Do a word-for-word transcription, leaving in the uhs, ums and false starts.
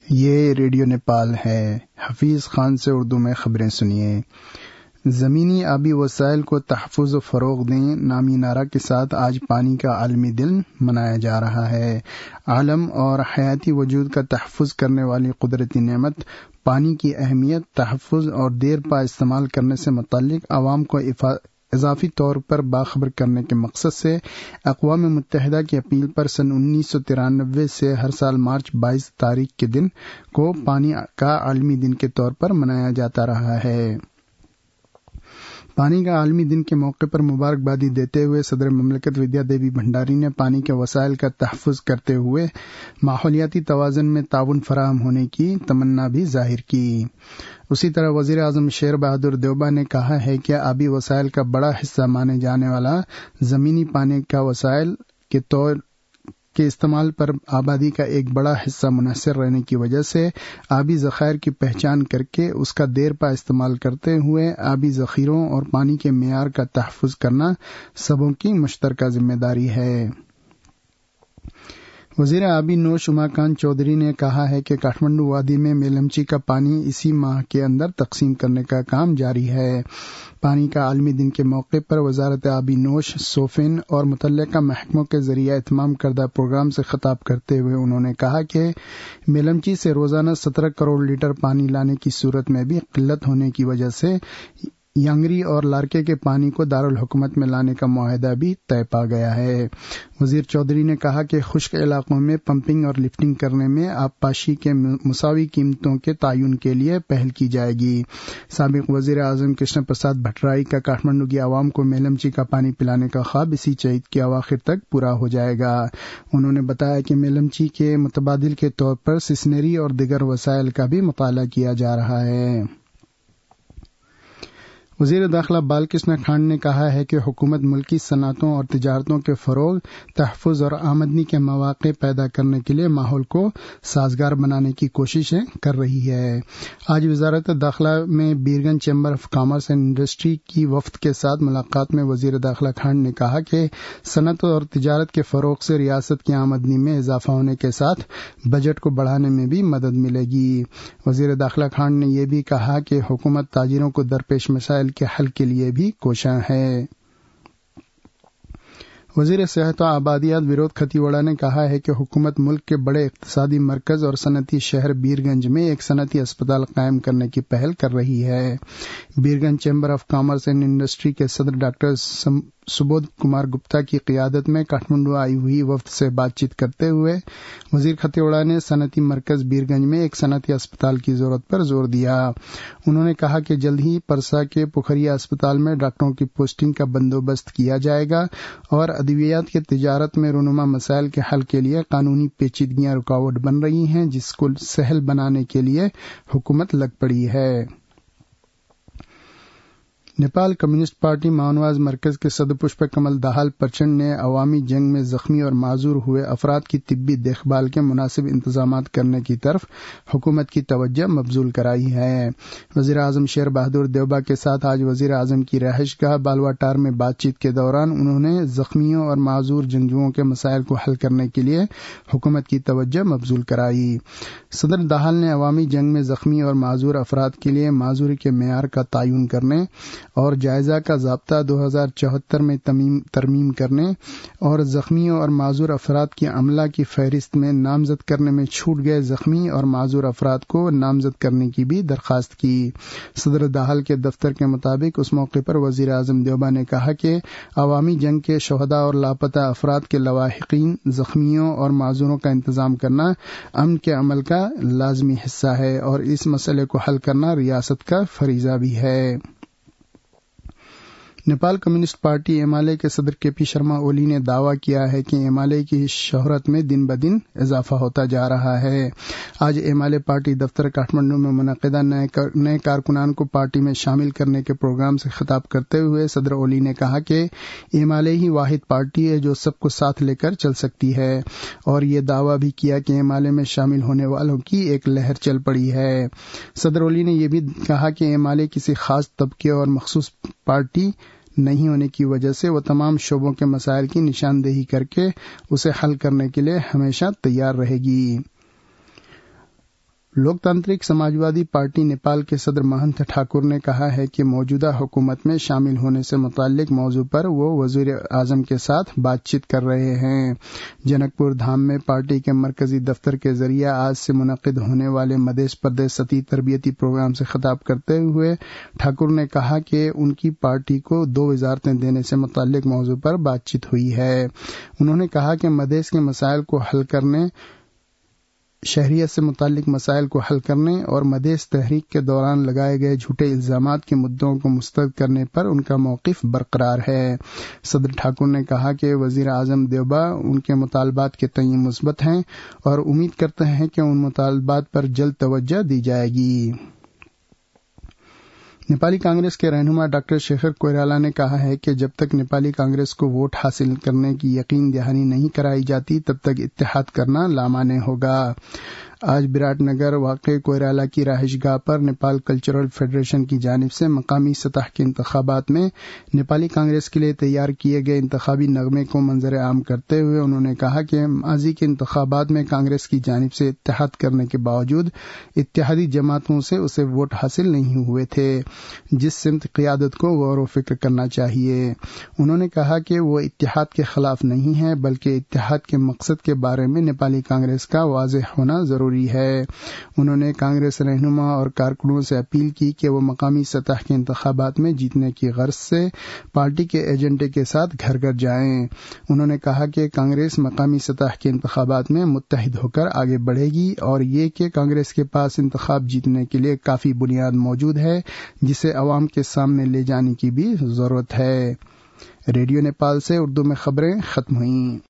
یہ ریڈیو نیپال ہے۔ حفیظ خان سے اردو میں خبریں سنیے۔ زمینی آبی وسائل کو تحفظ و فروغ دیں نامی نعرہ کے ساتھ آج پانی کا عالمی دن منایا جا رہا ہے۔ عالم اور حیاتی وجود کا تحفظ کرنے والی قدرتی نعمت پانی کی اہمیت، تحفظ اور دیر پا استعمال کرنے سے متعلق عوام کو اضافی طور پر باخبر کرنے کے مقصد سے اقوام متحدہ کی اپیل پر سن انیس سو ترانوے سے ہر سال مارچ بائیس تاریخ کے دن کو پانی کا عالمی دن کے طور پر منایا جاتا رہا ہے۔ پانی کا عالمی دن کے موقع پر مبارکبادی دیتے ہوئے صدر مملکت ودیا دیوی بھنڈاری نے پانی کے وسائل کا تحفظ کرتے ہوئے ماحولیاتی توازن میں تعاون فراہم ہونے کی تمنا بھی ظاہر کی۔ اسی طرح وزیر اعظم شیر بہادر دیوبا نے کہا ہے کہ آبی وسائل کا بڑا حصہ مانے جانے والا زمینی پانی کا وسائل کے طور کے استعمال پر آبادی کا ایک بڑا حصہ منحصر رہنے کی وجہ سے آبی ذخائر کی پہچان کر کے اس کا دیر پا استعمال کرتے ہوئے آبی ذخیروں اور پانی کے معیار کا تحفظ کرنا سبوں کی مشترکہ ذمہ داری ہے۔ وزیر آبی نوش اماکانت چودھری نے کہا ہے کہ کاٹھمنڈو وادی میں میلمچی کا پانی اسی ماہ کے اندر تقسیم کرنے کا کام جاری ہے۔ پانی کا عالمی دن کے موقع پر وزارت آبی نوش، سوفین اور متعلقہ محکموں کے ذریعہ اہتمام کردہ پروگرام سے خطاب کرتے ہوئے انہوں نے کہا کہ میلمچی سے روزانہ سترہ کروڑ لیٹر پانی لانے کی صورت میں بھی قلت ہونے کی وجہ سے یانگری اور لارکے کے پانی کو دارالحکومت میں لانے کا معاہدہ بھی طے پا گیا ہے۔ وزیر چودھری نے کہا کہ خشک علاقوں میں پمپنگ اور لفٹنگ کرنے میں آبپاشی کے مساوی قیمتوں کے تعین کے لیے پہل کی جائے گی۔ سابق وزیر اعظم کرشن پرساد بھٹرائی کا کاٹھمنڈو کی عوام کو میلمچی کا پانی پلانے کا خواب اسی چیت کے اواخر تک پورا ہو جائے گا۔ انہوں نے بتایا کہ میلمچی کے متبادل کے طور پر سسنیری اور دیگر وسائل کا بھی مطالعہ کیا جا رہا ہے۔ وزیر داخلہ بال کرشن کھانڈے نے کہا ہے کہ حکومت ملکی صنعتوں اور تجارتوں کے فروغ، تحفظ اور آمدنی کے مواقع پیدا کرنے کے لیے ماحول کو سازگار بنانے کی کوششیں کر رہی ہے۔ آج وزارت داخلہ میں Birgunj chamber of commerce and industry کی وفد کے ساتھ ملاقات میں وزیر داخلہ کھانڈے نے کہا کہ صنعت اور تجارت کے فروغ سے ریاست کی آمدنی میں اضافہ ہونے کے ساتھ بجٹ کو بڑھانے میں بھی مدد ملے گی۔ وزیر داخلہ کھانڈے نے یہ بھی کہا کہ حکومت تاجروں کو درپیش مسائل کے حل کے لیے بھی کوشاں ہے۔ وزیر صحت و آبادیات ورود کھتیوڑا نے کہا ہے کہ حکومت ملک کے بڑے اقتصادی مرکز اور صنعتی شہر بیرگنج میں ایک صنعتی اسپتال قائم کرنے کی پہل کر رہی ہے۔ Birgunj chamber of commerce and industry کے صدر ڈاکٹر سبودھ کمار گپتا کی قیادت میں کاٹھمنڈو آئی ہوئی وفد سے بات چیت کرتے ہوئے وزیر کھتیوڑا نے صنعتی مرکز بیرگنج میں ایک صنعتی اسپتال کی ضرورت پر زور دیا۔ انہوں نے کہا کہ جلد ہی پرسا کے پکھریا اسپتال میں ڈاکٹروں کی پوسٹنگ کا بندوبست کیا جائے گا اور ادویات کی تجارت میں رونما مسائل کے حل کے لیے قانونی پیچیدگیاں رکاوٹ بن رہی ہیں، جس کو سہل بنانے کے لیے حکومت لگ پڑی ہے۔ نیپال کمیونسٹ پارٹی ماونواز مرکز کے صدر پشپ کمل دہال پرچنڈ نے عوامی جنگ میں زخمی اور معذور ہوئے افراد کی طبی دیکھ بھال کے مناسب انتظامات کرنے کی طرف حکومت کی توجہ مبذول کرائی ہے۔ وزیر اعظم شیر بہادر دیوبا کے ساتھ آج وزیر اعظم کی رہائش گاہ بالواٹار میں بات چیت کے دوران انہوں نے زخمیوں اور معذور جنگجوؤں کے مسائل کو حل کرنے کے لیے حکومت کی توجہ مبذول کرائی۔ صدر دہال نے عوامی جنگ میں زخمی اور معذور افراد کے لیے معذوری کے معیار کا تعین کرنے اور جائزہ کا ضابطہ دو ہزار چوہتر میں ترمیم کرنے اور زخمیوں اور معذور افراد کی عملہ کی فہرست میں نامزد کرنے میں چھوٹ گئے زخمی اور معذور افراد کو نامزد کرنے کی بھی درخواست کی۔ صدر دہال کے دفتر کے مطابق اس موقع پر وزیر اعظم دیوبا نے کہا کہ عوامی جنگ کے شہداء اور لاپتہ افراد کے لواحقین، زخمیوں اور معذوروں کا انتظام کرنا امن کے عمل کا لازمی حصہ ہے اور اس مسئلے کو حل کرنا ریاست کا فریضہ بھی ہے۔ Nepal communist party M L A کے صدر کے پی شرما اولی نے دعویٰ کیا ہے کہ ایم ایل اے کی شہرت میں دن بدن اضافہ ہوتا جا رہا ہے۔ آج ایم ایل اے پارٹی دفتر کاٹھمنڈو میں منعقدہ نئے کارکنان کو پارٹی میں شامل کرنے کے پروگرام سے خطاب کرتے ہوئے صدر اولی نے کہا کہ ایم ایل اے ہی واحد پارٹی ہے جو سب کو ساتھ لے کر چل سکتی ہے، اور یہ دعویٰ بھی کیا کہ ایم ایل اے میں شامل ہونے والوں کی ایک لہر چل پڑی ہے۔ صدر اولی نے یہ بھی کہا کہ ایم ایل اے کسی خاص طبقے اور مخصوص پارٹی نہیں ہونے کی وجہ سے وہ تمام شعبوں کے مسائل کی نشاندہی کر کے اسے حل کرنے کے لیے ہمیشہ تیار رہے گی۔ लोकतांत्रिक समाजवादी पार्टी नेपाल के सदर महंत ठाकुर ने कहा है कि मौजूदा हुकूमत में शामिल होने से मुताल्लिक मौजू पर वो वजीर आजम के साथ बातचीत कर रहे हैं। जनकपुर धाम में पार्टी के मरकजी दफ्तर के जरिए आज से मुनक्किद होने वाले मध्य प्रदेश सती तरबियती प्रोग्राम से खिताब करते हुए ठाकुर ने कहा कि उनकी पार्टी को दो वजारतें देने से मुताल्लिक मौजू पर बातचीत हुई है। उन्होंने कहा कि मधेश के मसाइल को हल करने, शहरियत से मुताल्लिक मसाइल को हल करने और मधेश तहरीक के दौरान लगाए गए झूठे इल्जामात के मुद्दों को मुस्तरद करने पर उनका मौक़िफ़ बरकरार है। सदर ठाकुर ने कहा कि वजीर आजम देवबा उनके मुतालबात के तय मुस्बत हैं और उम्मीद करते हैं कि उन मुतालबात पर जल्द तवज्जो दी जाएगी। नेपाली कांग्रेस के रहनुमा डॉक्टर शेखर कोइराला ने कहा है कि जब तक नेपाली कांग्रेस को वोट हासिल करने की यकीन दहानी नहीं कराई जाती तब तक इत्तेहाद करना लामाने होगा। आज विराटनगर वाक़े कोइराला की रहायशगाह पर नेपाल कल्चरल फेडरेशन की जानिब से मकामी सतह के इंतखाबात में नेपाली कांग्रेस के लिए तैयार किए गए इंतखाबी नगमे को मंजर आम करते हुए उन्होंने कहा कि माजी के इंतखाबात में कांग्रेस की जानिब से इत्तेहाद करने के बावजूद इत्तेहादी जमातों से उसे वोट हासिल नहीं हुए थे, जिस सिमत क़ियादत को गौर व फिक्र करना चाहिए। उन्होंने कहा कि वो इत्तेहाद के खिलाफ नहीं है, बल्कि इत्तेहाद के मकसद के बारे में नेपाली कांग्रेस का वाज़ेह होना जरूरी है। उन्होंने कांग्रेस रहनुमा और कारकुनों से अपील की कि वो मकामी सतह के इंतखाबात में जीतने की गर्ज से पार्टी के एजेंडे के साथ घर घर जाएं। उन्होंने कहा कि कांग्रेस मकामी सतह के इंतखाबात में मुत्तहिद होकर आगे बढ़ेगी और ये कि कांग्रेस के पास इंतखाब जीतने के लिए काफी बुनियाद मौजूद है, जिसे अवाम के सामने ले जाने की भी जरूरत है। रेडियो नेपाल से उर्दू में खबरें खत्म हुई।